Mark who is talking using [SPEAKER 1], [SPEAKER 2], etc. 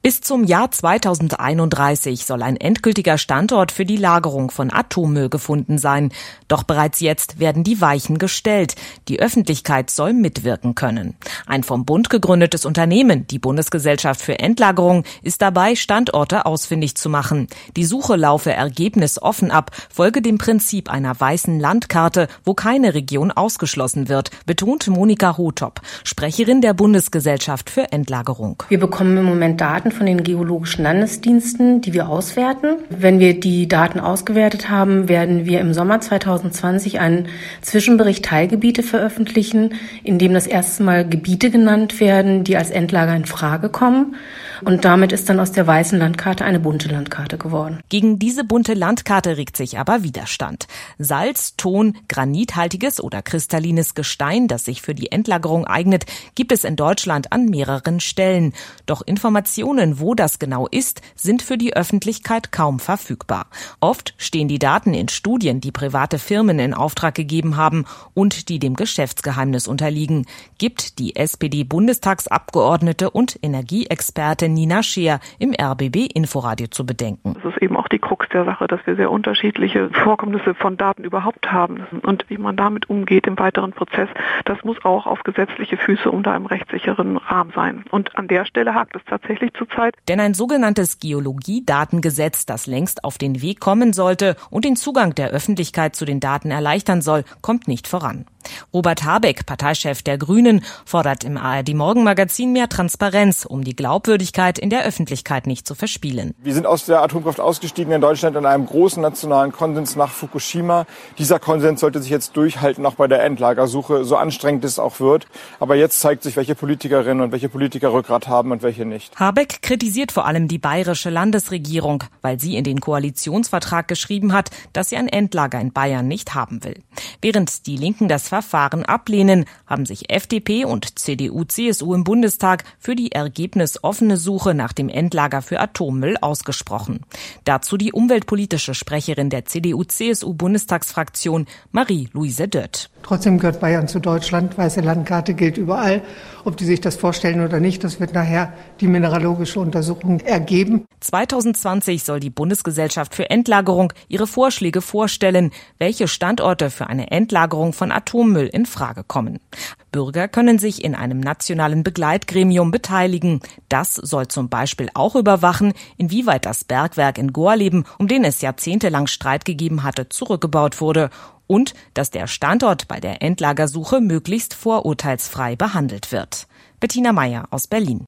[SPEAKER 1] Bis zum Jahr 2031 soll ein endgültiger Standort für die Lagerung von Atommüll gefunden sein. Doch bereits jetzt werden die Weichen gestellt. Die Öffentlichkeit soll mitwirken können. Ein vom Bund gegründetes Unternehmen, die Bundesgesellschaft für Endlagerung, ist dabei, Standorte ausfindig zu machen. Die Suche laufe ergebnisoffen ab, folge dem Prinzip einer weißen Landkarte, wo keine Region ausgeschlossen wird, betont Monika Hotop, Sprecherin der Bundesgesellschaft für Endlagerung.
[SPEAKER 2] Wir bekommen im Moment Daten von den geologischen Landesdiensten, die wir auswerten. Wenn wir die Daten ausgewertet haben, werden wir im Sommer 2020 einen Zwischenbericht Teilgebiete veröffentlichen, in dem das erste Mal Gebiete genannt werden, die als Endlager in Frage kommen. Und damit ist dann aus der weißen Landkarte eine bunte Landkarte geworden.
[SPEAKER 1] Gegen diese bunte Landkarte regt sich aber Widerstand. Salz, Ton, granithaltiges oder kristallines Gestein, das sich für die Endlagerung eignet, gibt es in Deutschland an mehreren Stellen. Doch Informationen, wo das genau ist, sind für die Öffentlichkeit kaum verfügbar. Oft stehen die Daten in Studien, die private Firmen in Auftrag gegeben haben und die dem Geschäftsgeheimnis unterliegen, gibt die SPD-Bundestagsabgeordnete und Energieexpertin Nina Scheer im RBB-Inforadio zu bedenken.
[SPEAKER 3] Das ist eben auch die Krux der Sache, dass wir sehr unterschiedliche Vorkommnisse von Daten überhaupt haben. Und wie man damit umgeht im weiteren Prozess, das muss auch auf gesetzliche Füße unter einem rechtssicheren Rahmen sein. Und an der Stelle hakt es tatsächlich zurzeit.
[SPEAKER 1] Denn ein sogenanntes Geologiedatengesetz, das längst auf den Weg kommen sollte und den Zugang der Öffentlichkeit zu den Daten erleichtern soll, kommt nicht voran. Robert Habeck, Parteichef der Grünen, fordert im ARD-Morgenmagazin mehr Transparenz, um die Glaubwürdigkeit in der Öffentlichkeit nicht zu verspielen.
[SPEAKER 4] Wir sind aus der Atomkraft ausgestiegen in Deutschland in einem großen nationalen Konsens nach Fukushima. Dieser Konsens sollte sich jetzt durchhalten, auch bei der Endlagersuche, so anstrengend es auch wird. Aber jetzt zeigt sich, welche Politikerinnen und welche Politiker Rückgrat haben und welche nicht.
[SPEAKER 1] Habeck kritisiert vor allem die bayerische Landesregierung, weil sie in den Koalitionsvertrag geschrieben hat, dass sie ein Endlager in Bayern nicht haben will. Während die Linken das Verfahren ablehnen, haben sich FDP und CDU/CSU im Bundestag für die ergebnisoffene Suche nach dem Endlager für Atommüll ausgesprochen. Dazu die umweltpolitische Sprecherin der CDU/CSU-Bundestagsfraktion Marie-Louise Dött.
[SPEAKER 5] Trotzdem gehört Bayern zu Deutschland. Weiße Landkarte gilt überall. Ob die sich das vorstellen oder nicht, das wird nachher die mineralogische Untersuchung ergeben.
[SPEAKER 1] 2020 soll die Bundesgesellschaft für Endlagerung ihre Vorschläge vorstellen, welche Standorte für eine Endlagerung von Atommüll in Frage kommen. Bürger können sich in einem nationalen Begleitgremium beteiligen. Das soll zum Beispiel auch überwachen, inwieweit das Bergwerk in Gorleben, um den es jahrzehntelang Streit gegeben hatte, zurückgebaut wurde. Und dass der Standort bei der Endlagersuche möglichst vorurteilsfrei behandelt wird. Bettina Meyer aus Berlin.